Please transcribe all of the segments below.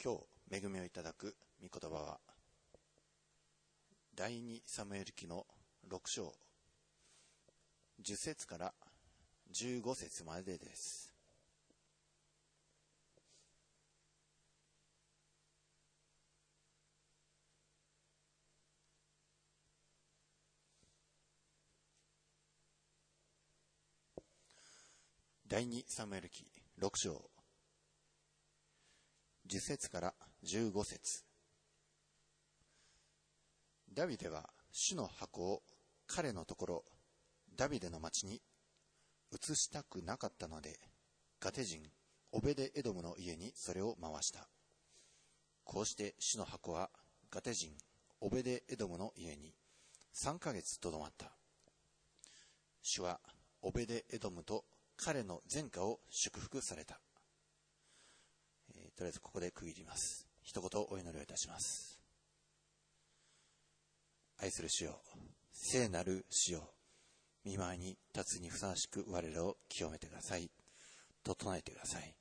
今日恵みをいただく御言葉は第2サムエル記の6章10節から15節までです。第2サムエル記6章10節から15節。ダビデは主の箱を彼のところダビデの町に移したくなかったので、ガテ人オベデエドムの家にそれを回した。こうして主の箱はガテ人オベデエドムの家に3ヶ月とどまった。主はオベデエドムと彼の全家を祝福された。とりあえずここで区切ります。一言お祈りをいたします。愛する主よ、聖なる主よ、御前に立つにふさわしく我らを清めてください。整えてください。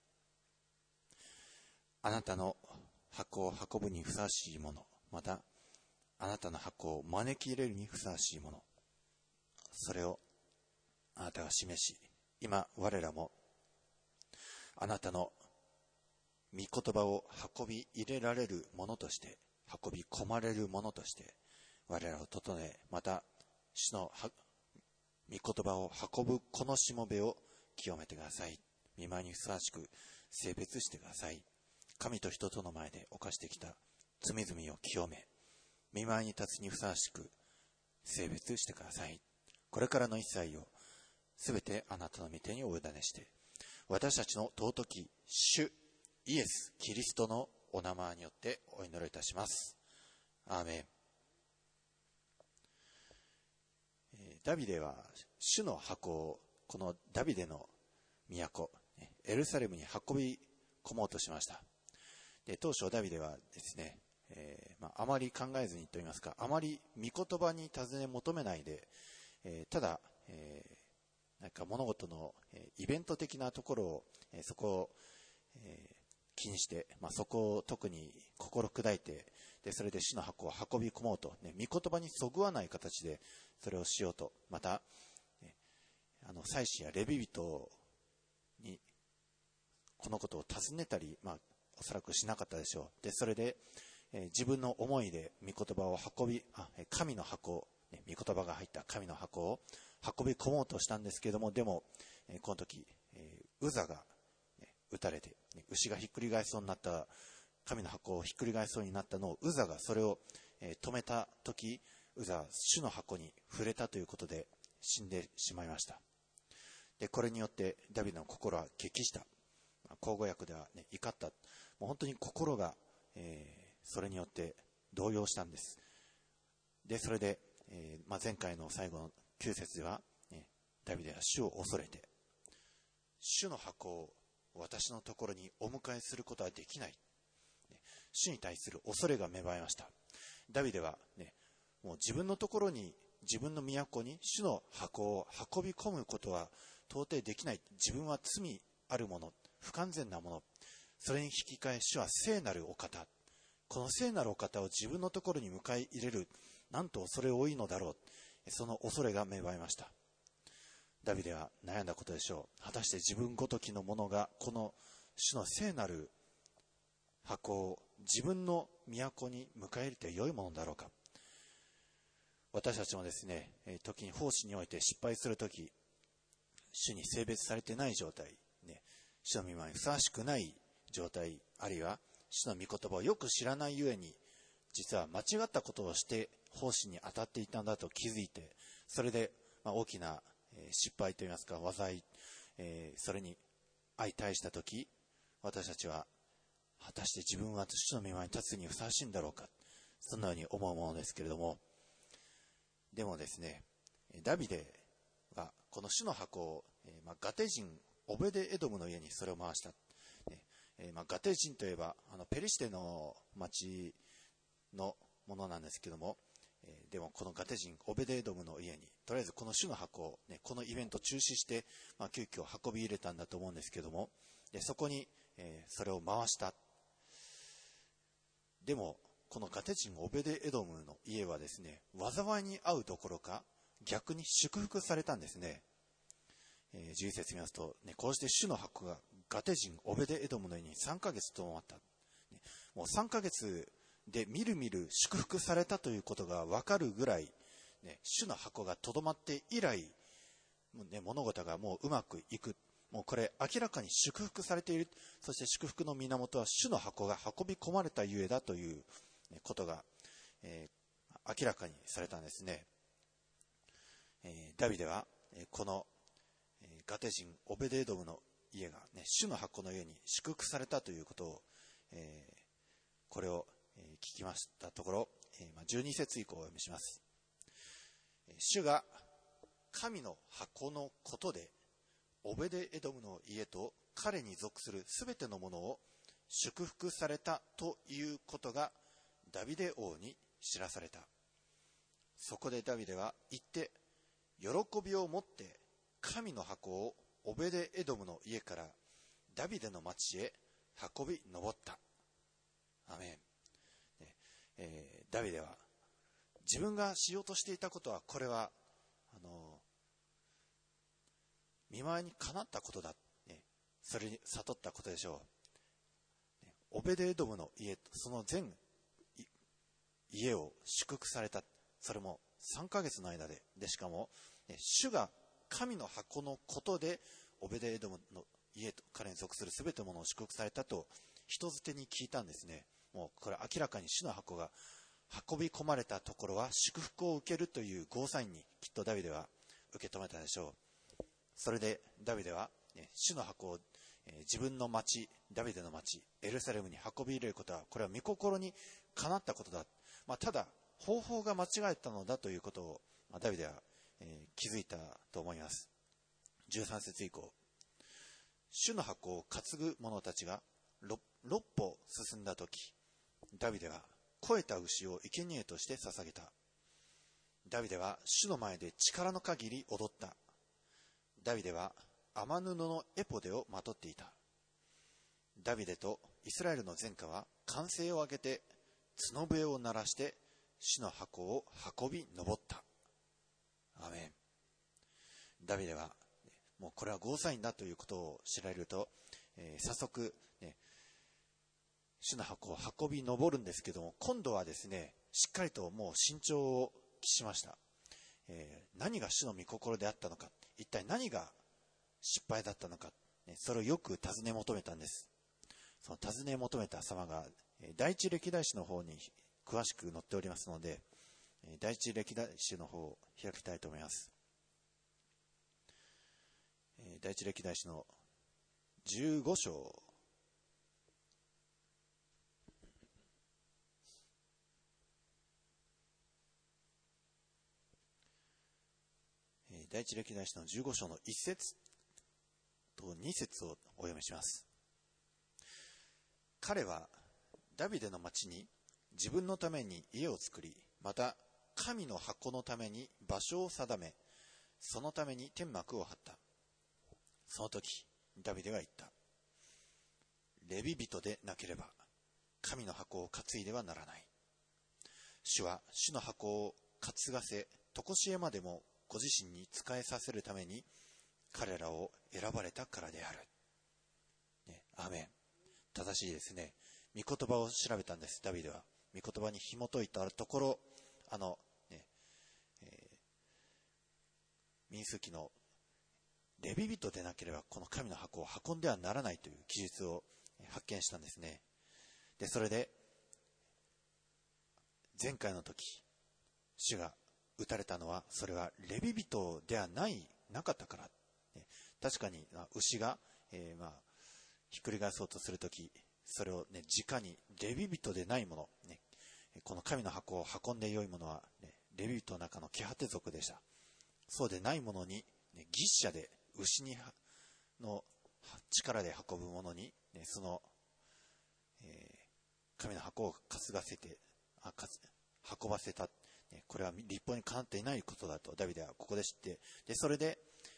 あなたの箱を運ぶにふさわしいもの、またあなたの箱を招き入れるにふさわしいもの、それをあなたが示し、今我らもあなたの御言葉を運び入れられるものとして、運び込まれるものとして我らを整え、また主の御言葉を運ぶこのしもべを清めてください。御前にふさわしく聖別してください。神と人との前で犯してきた罪々を清め、御前に立つにふさわしく聖別してください。これからの一切をすべてあなたの御手にお委ねして、私たちの尊き主イエス・キリストのお名前によってお祈りいたします。アーメン。ダビデは主の箱をこのダビデの都エルサレムに運び込もうとしました。で、当初ダビデはですね、あまり考えずにといいますか、あまり御言葉に尋ね求めないで、ただ、なんか物事のイベント的なところを、そこを、気にして、そこを特に心砕いて、でそれで主の箱を運び込もうと、御言葉にそぐわない形でそれをしようと、また、祭司やレビ人にこのことを尋ねたり、おそらくしなかったでしょう。でそれで、自分の思いで御言葉を神の箱、御言葉が入った神の箱を運び込もうとしたんですけれども、でも、この時、ウザが撃たれて、牛がひっくり返しそうになった、神の箱をひっくり返しそうになったのをウザがそれを止めた時、ウザは主の箱に触れたということで死んでしまいました。でこれによってダビデの心は激した。口語訳では、怒った。もう本当に心が、それによって動揺したんです。でそれで、前回の最後の9節では、ダビデは主を恐れて、主の箱を私のところにお迎えすることはできない。主に対する恐れが芽生えました。ダビデは、もう自分のところに、自分の都に主の箱を運び込むことは到底できない。自分は罪あるもの、不完全なもの。それに引き換え主は聖なるお方。この聖なるお方を自分のところに迎え入れる。なんと恐れ多いのだろう。その恐れが芽生えました。ダビデは悩んだことでしょう。果たして自分ごときのものがこの主の聖なる箱を自分の都に迎え入れて良いものだろうか。私たちもですね、時に奉仕において失敗するとき、主に聖別されてない状態、主の御前にふさわしくない状態、あるいは主の御言葉をよく知らないゆえに、実は間違ったことをして奉仕に当たっていたんだと気づいて、それで大きな失敗といいますか災い、それに相対したとき、私たちは果たして自分は主の御前に立つにふさわしいんだろうか、そのように思うものですけれども、でもですね、ダビデはこの主の箱を、ガテ人オベデエドムの家にそれを回した。ガテ人といえばペリシテの町のものなんですけども、でもこのガテ人オベデエドムの家にとりあえずこの主の箱を、このイベントを中止して、急遽運び入れたんだと思うんですけども、でそこに、それを回した。 でもこのガテ人オベデエドムの家はですね、災いに遭うどころか逆に祝福されたんですね。11節見ますと、こうして主の箱がガテ人オベデエドムの家に3ヶ月とどまった。もう3ヶ月でみるみる祝福されたということが分かるぐらい、主の箱がとどまって以来、物事がもううまくいく。もうこれ明らかに祝福されている。そして祝福の源は主の箱が運び込まれたゆえだということが、明らかにされたんですね。ダビデはこのガテ人オベデエドムの家が、主の箱の家に祝福されたということを、これを聞きましたところ、12節以降をお読みします。主が神の箱のことでオベデエドムの家と彼に属するすべてのものを祝福されたということがダビデ王に知らされた。そこでダビデは言って喜びを持って神の箱をオベデエドムの家からダビデの町へ運び上った。アメン。ダビデは自分がしようとしていたことは、これは見舞いにかなったことだ、それに悟ったことでしょう。オベデエドムの家、その全家を祝福された。それも3ヶ月の間で、しかも主が神の箱のことでオベデエドムの家と彼に属するすべてのものを祝福されたと人づてに聞いたんですね。もうこれ明らかに主の箱が運び込まれたところは祝福を受けるというゴーサインにきっとダビデは受け止めたでしょう。それでダビデは主の箱を自分の町、ダビデの町エルサレムに運び入れることは、これは御心にかなったことだ。ただ方法が間違えたのだということをダビデは気づいたと思います。13節以降、主の箱を担ぐ者たちが 6歩進んだとき、ダビデは肥えた牛を生贄として捧げた。ダビデは主の前で力の限り踊った。ダビデは雨布のエポデをまとっていた。ダビデとイスラエルの全家は歓声を上げて角笛を鳴らして主の箱を運び上った。アメン。ダビデはもうこれはゴーサインだということを知られると、早速、主の箱を運び上るんですけども、今度はですね、しっかりともう慎重を期しました。何が主の御心であったのか、一体何が失敗だったのか、それをよく尋ね求めたんです。その尋ね求めた様が第一歴代史の方に詳しく載っておりますので、第一歴代史の方を開きたいと思います。第一歴代史の15章。第一歴代史の15章の1節と2節をお読みします。彼はダビデの町に自分のために家を作り、また神の箱のために場所を定め、そのために天幕を張った。その時ダビデは言った。レビ人でなければ神の箱を担いではならない。主は主の箱を担がせ、常しえまでもご自身に仕えさせるために彼らを選ばれたからである。アーメン。正しいですね。御言葉を調べたんです、ダビデは。御言葉に紐解いたところ、民数記のレビ人でなければこの神の箱を運んではならないという記述を発見したんですね。で、それで前回の時、主が打たれたのは、それはレビ人ではなかったから。確かに牛が、ひっくり返そうとするとき、それを直にレビ人でないもの、この神の箱を運んで良いものは、レビ人の中のケハテ族でした。そうでないものに、牛車で牛の力で運ぶものに、その、神の箱を担がせて運ばせた。これは立法にかなっていないことだとダビデはここで知って、でそれ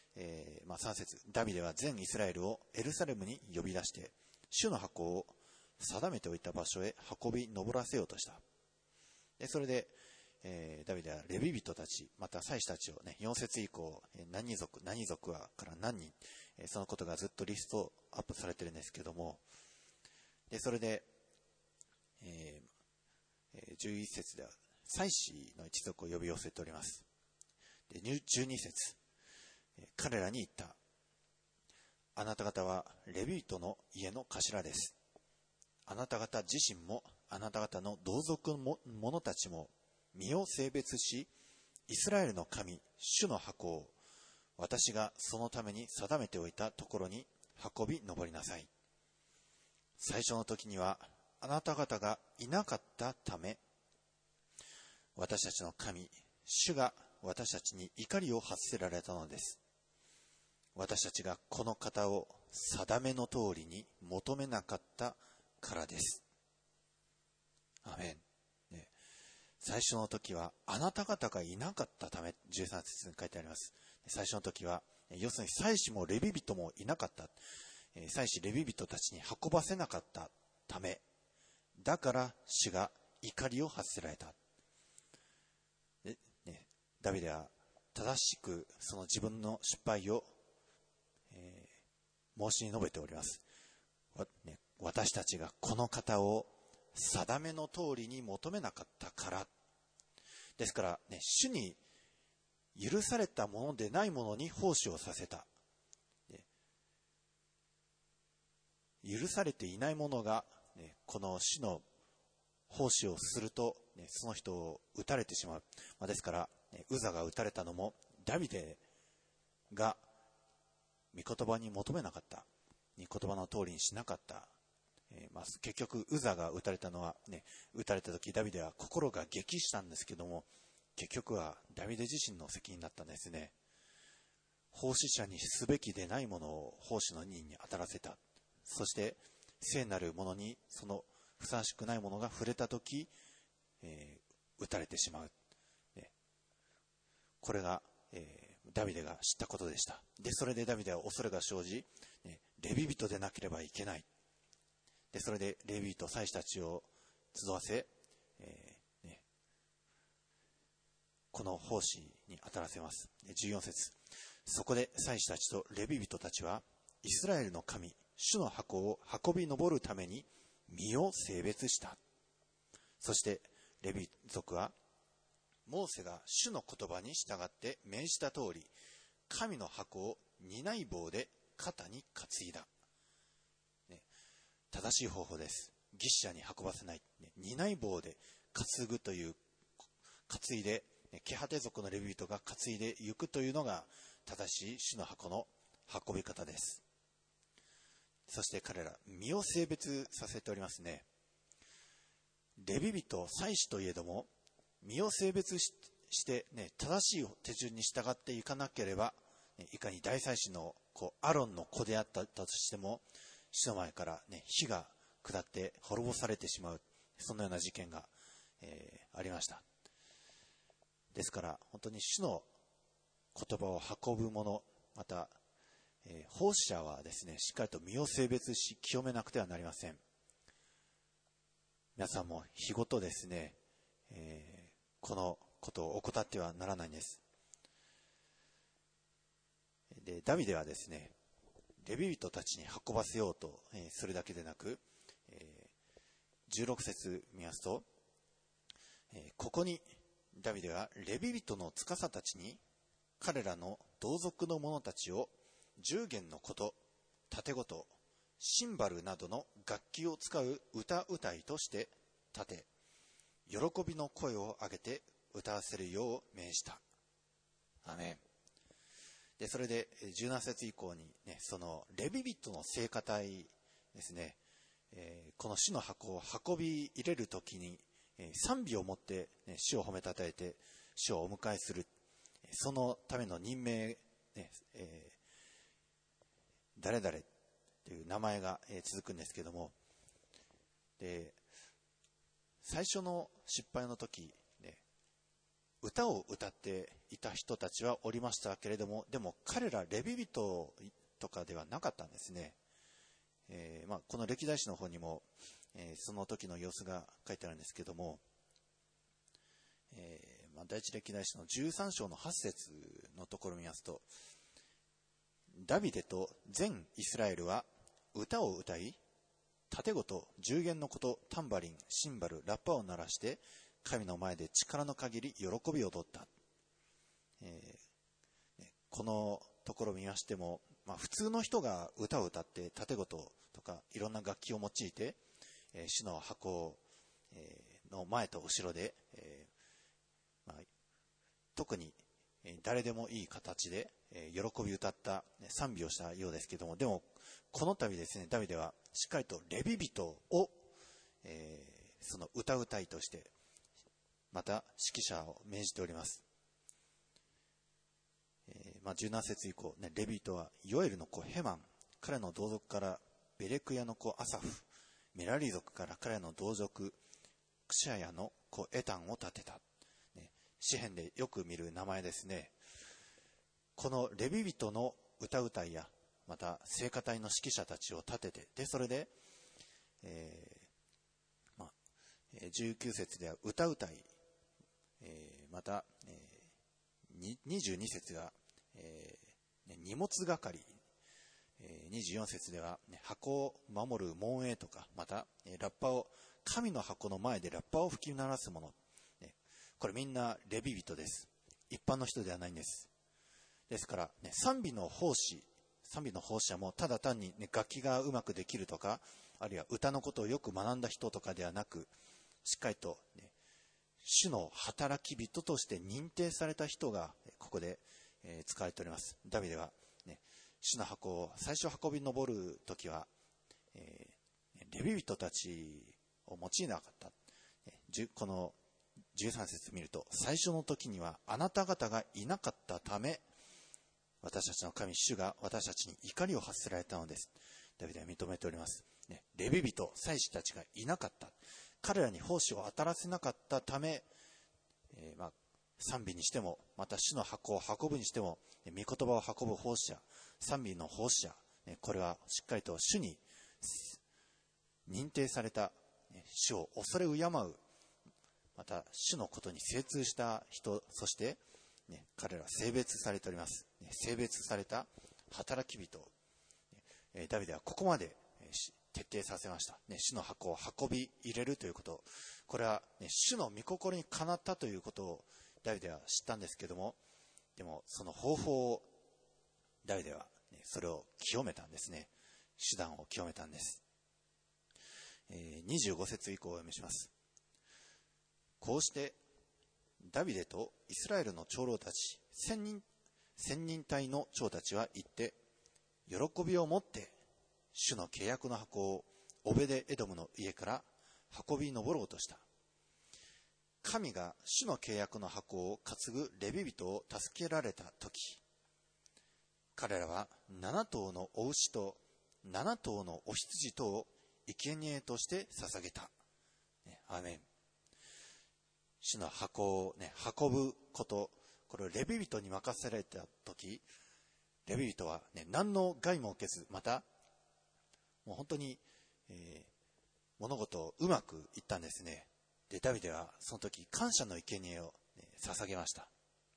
で、3節、ダビデは全イスラエルをエルサレムに呼び出して主の箱を定めておいた場所へ運び上らせようとした。でそれで、ダビデはレビ人たち、また祭司たちをね、4節以降、何族はから何人、そのことがずっとリストアップされてるんですけども、でそれで、11節では祭司の一族を呼び寄せております。で12節、彼らに言った。あなた方はレビ人の家の頭です。あなた方自身もあなた方の同族の者たちも身を性別し、イスラエルの神主の箱を私がそのために定めておいたところに運び上りなさい。最初の時にはあなた方がいなかったため、私たちの神主が私たちに怒りを発せられたのです。私たちがこの方を定めの通りに求めなかったからです。アメン、ね、最初の時はあなた方がいなかったため、13節に書いてあります。最初の時は要するに祭司もレビ人もいなかった、祭司レビ人たちに運ばせなかったため、だから主が怒りを発せられた。で、ね、ダビデは正しくその自分の失敗を、申し述べております。私たちがこの方を定めの通りに求めなかったからですから、ね、主に許されたものでないものに奉仕をさせた。許されていないものが、ね、この主の奉仕をすると、ね、その人を撃たれてしまう。ですから、ウザが撃たれたのもダビデが御言葉に求めなかった、御言葉の通りにしなかった。結局ウザが撃たれたのは、ね、撃たれた時ダビデは心が激したんですけども、結局はダビデ自身の責任だったんですね。奉仕者にすべきでないものを奉仕の任に当たらせた。そして聖なるものにそのふさわしくないものが触れたとき、撃たれてしまう。これが、ダビデが知ったことでした。で、それでダビデは恐れが生じ、レビ人でなければいけない。で、それでレビ人、祭司たちを集わせ、この奉仕に当たらせます。14節。そこで祭司たちとレビ人たちは、イスラエルの神、主の箱を運び上るために身を性別した。そしてレビ族はモーセが主の言葉に従って命じた通り、神の箱を担い棒で肩に担いだ、正しい方法です。牛車に運ばせない、担い棒で担ぐという、担いでケハテ族のレビ人が担いで行くというのが正しい主の箱の運び方です。そして彼ら身を性別させておりますね。レビ人、祭司といえども身を性別して、正しい手順に従っていかなければ、いかに大祭司のアロンの子であったとしても、主の前から、火が下って滅ぼされてしまう、そのような事件が、ありました。ですから本当に主の言葉を運ぶ者、また奉仕者はですね、しっかりと身を性別し清めなくてはなりません。皆さんも日ごとですね、このことを怠ってはならないんです。で、ダビデはですね、レビ人たちに運ばせようとするだけでなく、16節見ますと、ここにダビデはレビ人の司たちに彼らの同族の者たちを10弦のこと、盾琴、シンバルなどの楽器を使う歌うたいとして立て、喜びの声を上げて歌わせるよう命じた。アメン。で、それで17節以降にね、そのレビ人の聖歌隊ですね、この主の箱を運び入れるときに、賛美をもって、主を褒めたたえて主をお迎えする、そのための任命、誰々という名前が続くんですけども、で最初の失敗の時、歌を歌っていた人たちはおりましたけれども、でも彼らレビ人とかではなかったんですね。この歴代史の方にも、 その時の様子が書いてあるんですけども、第一歴代史の13章の8節のところを見ますと、ダビデと全イスラエルは歌を歌い、盾ごと十弦のこと、タンバリン、シンバル、ラッパを鳴らして神の前で力の限り喜びを踊った。このところを見ましても、普通の人が歌を歌って盾ごととかいろんな楽器を用いて、主の箱の前と後ろで、特に誰でもいい形で喜び歌った賛美をしたようですけども、でもこの度ですね、ダビデはしっかりとレビ人をその歌う隊としてまた指揮者を命じております。17節以降、レビ人はヨエルの子ヘマン、彼の同族からベレクヤの子アサフ、メラリ族から彼の同族クシャヤの子エタンを立てた。詩編でよく見る名前ですね。このレビ人の歌う隊やまた聖歌隊の指揮者たちを立てて、でそれで、19節では歌う隊、また、22節が、荷物係、24節では、箱を守る門営とか、またラッパを神の箱の前でラッパを吹き鳴らす者、これみんなレビ人です。一般の人ではないんです。ですから、賛美の奉仕者もただ単に、楽器がうまくできるとか、あるいは歌のことをよく学んだ人とかではなく、しっかりと、主の働き人として認定された人がここで、使われております。ダビデは、主の箱を最初運び上るときは、レビ人たちを用いなかった。この13節見ると、最初の時にはあなた方がいなかったため、私たちの神主が私たちに怒りを発せられたのです。ダビデは認めております。レビ人、祭司たちがいなかった。彼らに奉仕を当たらせなかったため、賛美にしても、また主の箱を運ぶにしても、御言葉を運ぶ奉仕者、賛美の奉仕者、これはしっかりと主に認定された、主を恐れ敬う、また主のことに精通した人、そして、彼らは性別されております。性別された働き人、ダビデはここまで徹底させました。主の箱を運び入れるということ、これは、主の御心にかなったということをダビデは知ったんですけども、でもその方法をダビデはそれを清めたんですね。手段を清めたんです。25節以降をお読みします。こうしてダビデとイスラエルの長老たち千人隊の長たちは行って喜びを持って主の契約の箱をオベデエドムの家から運び上ろうとした。神が主の契約の箱を担ぐレビ人を助けられたとき、彼らは7頭のお牛と7頭のお羊とを生贄として捧げた。アーメン。主の箱を、運ぶこと、これをレビ人に任せられたとき、レビ人は、何の害も受けず、またもう本当に、物事をうまくいったんですね。で、ダビデはその時感謝の生贄を、捧げました。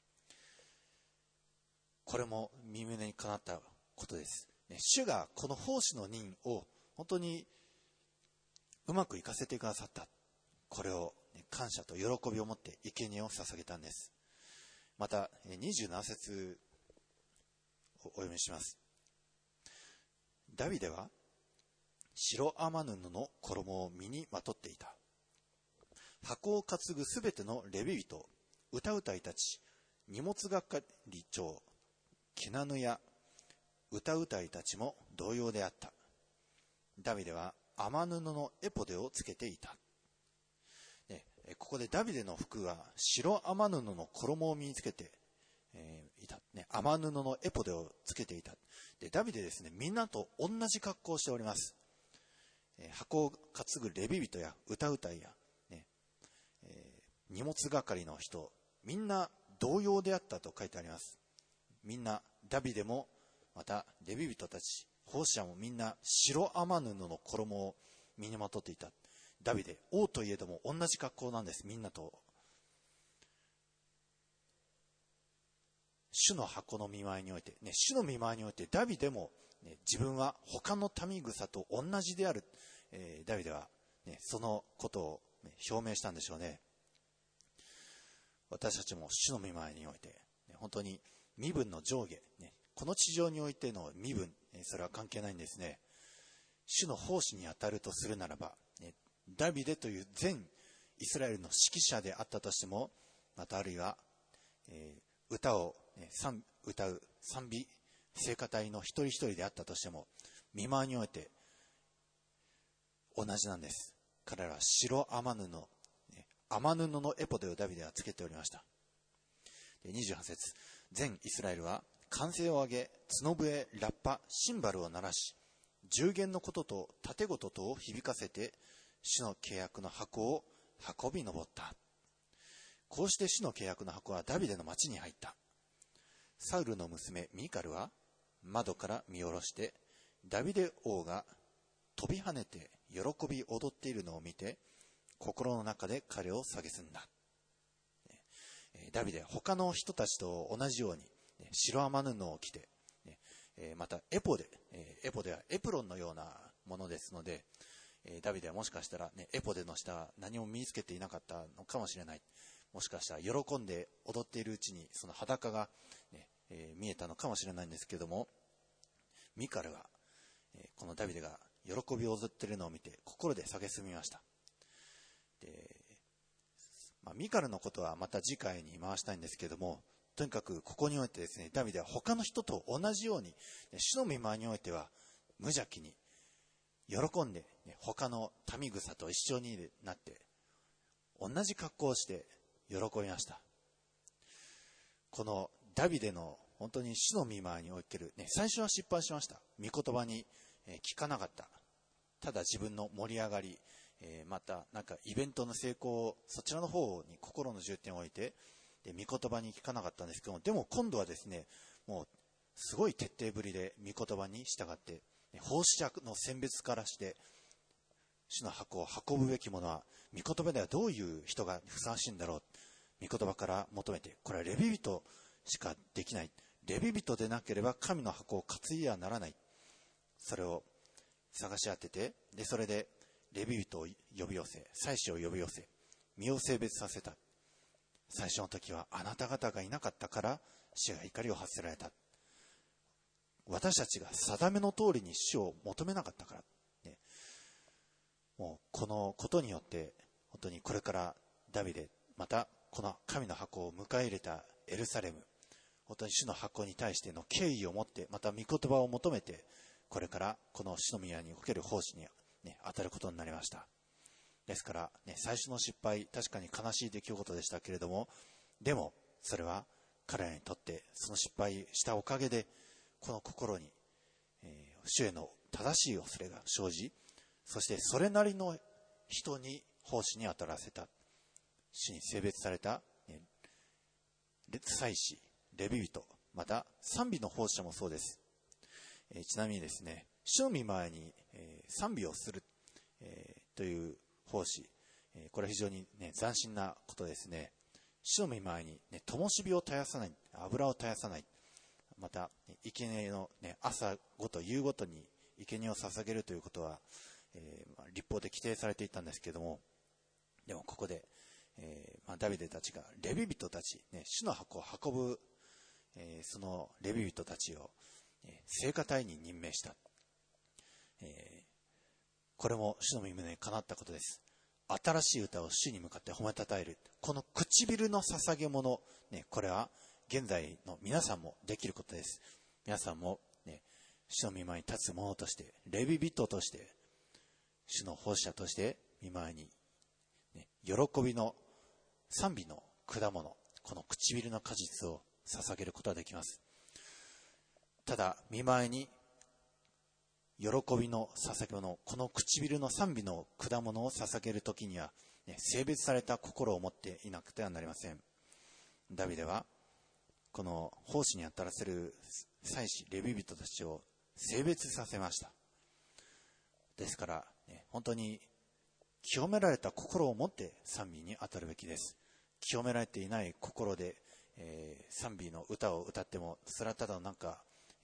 これも身胸にかなったことです。主がこの奉仕の任を本当にうまくいかせてくださった。これを感謝と喜びを持って生贄を捧げたんです。また27節をお読みします。ダビデは白天布の衣を身にまとっていた。箱を担ぐすべてのレビ人、歌う隊たち、荷物係長、ケナヌや歌う隊たちも同様であった。ダビデは天布のエポデをつけていた。ここでダビデの服は白天布の衣を身につけていた。天布のエポデをつけていた。で、ダビデですね、みんなと同じ格好をしております。箱を担ぐレビ人や歌う隊や、荷物係の人、みんな同様であったと書いてあります。みんな、ダビデも、またレビ人たち、奉仕者もみんな白天布の衣を身にまとっていた。 ダビデ、王といえども同じ格好なんです。みんなと。主の箱の見舞いにおいて、主の見舞いにおいてダビデも、自分は他の民草と同じである、ダビデは、そのことを、表明したんでしょうね。私たちも主の見舞いにおいて、本当に身分の上下、この地上においての身分、それは関係ないんですね。主の奉仕に当たるとするならば、ダビデという全イスラエルの指揮者であったとしても、またあるいは、歌を、歌う賛美聖歌隊の一人一人であったとしても、見舞いにおいて同じなんです。彼らは白天布、天布のエポデをダビデはつけておりました。28節、全イスラエルは歓声を上げ、角笛、ラッパ、シンバルを鳴らし、十弦のことと盾事とを響かせて、主の契約の箱を運び上った。こうして主の契約の箱はダビデの町に入った。サウルの娘ミカルは窓から見下ろして、ダビデ王が飛び跳ねて喜び踊っているのを見て、心の中で彼を蔑んだ。ダビデは他の人たちと同じように白天布を着て、またエポデはエプロンのようなものですので、ダビデはもしかしたら、エポデの下は何も身につけていなかったのかもしれない。もしかしたら喜んで踊っているうちにその裸が、見えたのかもしれないんですけども、ミカルは、このダビデが喜びを踊っているのを見て心で蔑みました。で、ミカルのことはまた次回に回したいんですけども、とにかくここにおいてですね、ダビデは他の人と同じように、主の御前においては無邪気に喜んで、他の民草と一緒になって同じ格好をして喜びました。このダビデの本当に主の御前における、最初は失敗しました。御言葉に聞かなかった。ただ自分の盛り上がり、またなんかイベントの成功をそちらの方に心の重点を置いて、御言葉に聞かなかったんですけども、でも今度はですね、もうすごい徹底ぶりで御言葉に従って、奉仕者の選別からして主の箱を運ぶべきものは御言葉ではどういう人がふさわしいんだろう、御言葉から求めて、これはレビ人しかできない、レビ人でなければ神の箱を担いではならない、それを探し当てて、でそれでレビ人を呼び寄せ、祭司を呼び寄せ、身を性別させた。最初の時はあなた方がいなかったから主が怒りを発せられた。私たちが定めの通りに主を求めなかったから、もうこのことによって本当にこれからダビデ、またこの神の箱を迎え入れたエルサレム、本当に主の箱に対しての敬意を持って、また御言葉を求めて、これからこの主の宮における奉仕に、当たることになりました。ですから、最初の失敗、確かに悲しい出来事でしたけれども、でもそれは彼らにとってその失敗したおかげで、この心に、主への正しい恐れが生じ、そしてそれなりの人に奉仕に当たらせた、主に性別された、祭司、レビ人、また賛美の奉仕者もそうです。ちなみにですね、主の御前に、賛美をする、という奉仕、これは非常に、斬新なことですね。主の御前に、灯火を絶やさない、油を絶やさない、また生贄の、朝ごと夕ごとに生贄を捧げるということは、律法で規定されていたんですけども、でもここで、ダビデたちがレビ人たち、主の箱を運ぶ、そのレビ人たちを、聖歌隊に任命した。これも主の御胸にかなったことです。新しい歌を主に向かって褒めたたえる。この唇の捧げ物、これは現在の皆さんもできることです。皆さんも、主の御前に立つ者として、レビ人として、主の奉仕者として御前に、喜びの賛美の果物、この唇の果実を捧げることができます。ただ御前に喜びの捧げ物、この唇の賛美の果物を捧げるときには、性別された心を持っていなくてはなりません。ダビデはこの奉仕に当たらせる祭司レビ人たちを性別させました。ですから、本当に清められた心を持って賛美に当たるべきです。清められていない心で、賛美の歌を歌ってもそれはただなんか、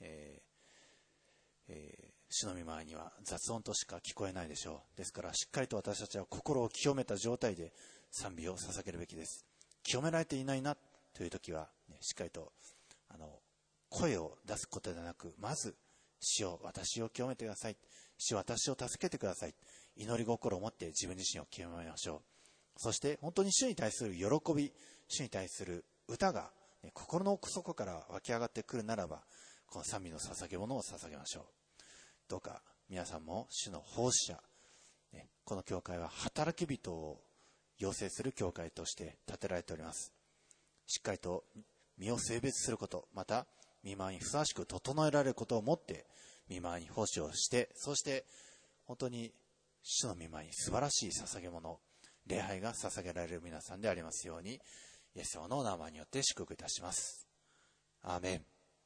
主の御前には雑音としか聞こえないでしょう。ですからしっかりと私たちは心を清めた状態で賛美を捧げるべきです。清められていないなという時は、しっかりと声を出すことではなく、まず主よ私を清めてください、主よ私を助けてください、祈り心を持って自分自身を清めましょう。そして本当に主に対する喜び、主に対する歌が、心の奥底から湧き上がってくるならば、この賛美の捧げ物を捧げましょう。どうか皆さんも主の奉仕者、この教会は働き人を養成する教会として建てられております。しっかりと身を性別すること、また御前にふさわしく整えられることをもって御前に奉仕をして、そして本当に主の御前に素晴らしい捧げ物、礼拝が捧げられる皆さんでありますように、イエス様のお名前によって祝福いたします。アーメン。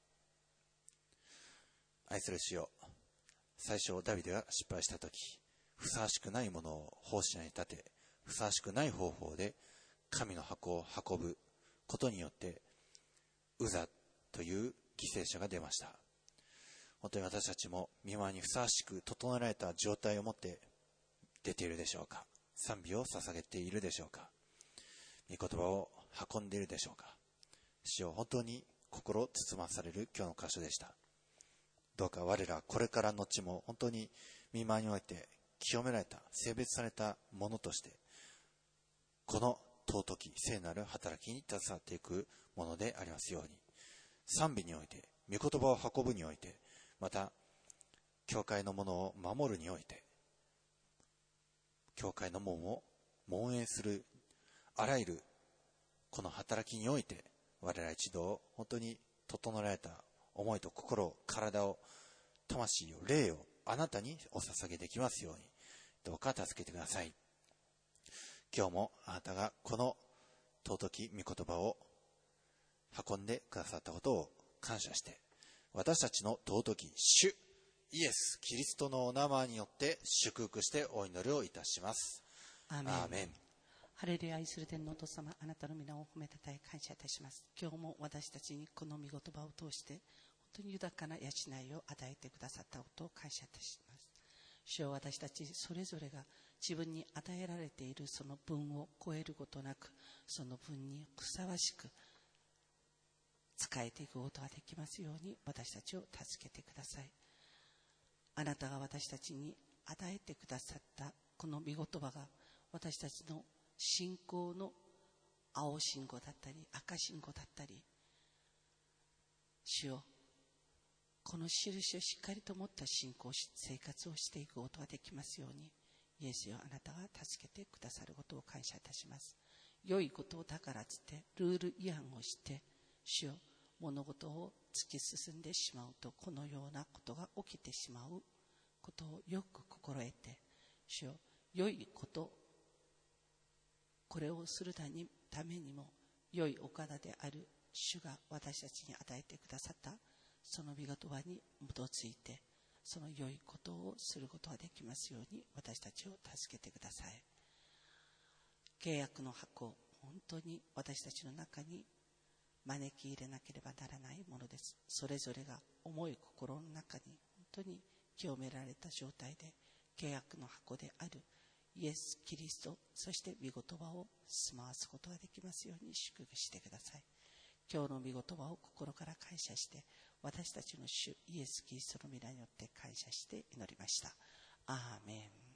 愛する主よ、最初ダビデが失敗したとき、ふさわしくないものを奉仕者に立て、ふさわしくない方法で神の箱を運ぶことによってウザという犠牲者が出ました。本当に私たちも御前にふさわしく整えられた状態を持って出ているでしょうか。賛美を捧げているでしょうか。御言葉を運んでいるでしょうか。主よ、本当に心包まされる今日の箇所でした。どうか我らこれからのちも本当に御前において清められた、性別されたものとして、この尊き聖なる働きに携わっていくものでありますように、賛美において、御言葉を運ぶにおいて、また教会のものを守るにおいて、教会の門を門営するあらゆるこの働きにおいて、我ら一同本当に整えられた思いと心を、体を、魂を、霊をあなたにお捧げできますように、どうか助けてください。今日もあなたがこの尊き御言葉を運んでくださったことを感謝して、私たちの尊き主イエス・キリストのお名前によって祝福してお祈りをいたします。 アーメン。 アーメン。 ハレルヤ、愛する天のお父様、あなたの皆を褒めたたえ感謝いたします。今日も私たちにこの御言葉を通して本当に豊かな養いを与えてくださったことを感謝いたします。主よ、私たちそれぞれが自分に与えられているその分を超えることなく、その分にふさわしく使えていくことができますように、私たちを助けてください。あなたが私たちに与えてくださったこの御言葉が、私たちの信仰の青信号だったり赤信号だったり、主よ、この印をしっかりと持った信仰生活をしていくことができますように、イエスよ、あなたが助けてくださることを感謝いたします。良いことをだからつってルール違反をして、主よ、物事を突き進んでしまうと、このようなことが起きてしまうことをよく心得て、主よ、良いこと、これをするためにも良いお方である主が私たちに与えてくださったその御言葉に基づいて、その良いことをすることができますように、私たちを助けてください。契約の箱、本当に私たちの中に招き入れなければならないものです。それぞれが重い心の中に本当に清められた状態で、契約の箱であるイエス・キリスト、そして御言葉を住まわすことができますように祝福してください。今日の御言葉を心から感謝して、私たちの主イエス・キリストの皆によって感謝して祈りました。アーメン。